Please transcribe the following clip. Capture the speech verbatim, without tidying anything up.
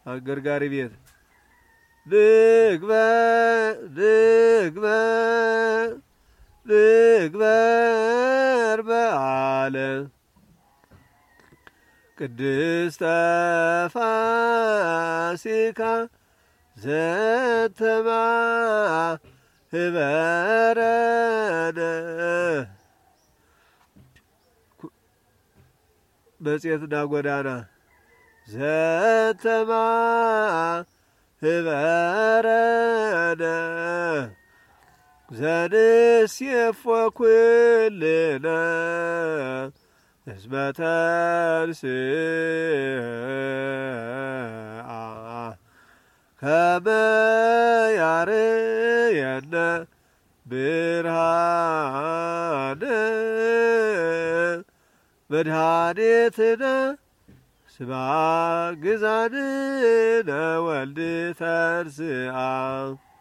አገርጋሪ ቤት ልግባ ልግባ ልግበር በዓለ ቅድስተ ፋሲካ ዘተማ ህበረነ መጽሔትና ጎዳና ዘተማ ህበረነ ዘንሴፎ ኩልነ እስመ ተንሥአ ከመ ያርየነ ብርሃነ መድኃኒትነ ስብሐ ግዛንነ ወልድ ተንሥአ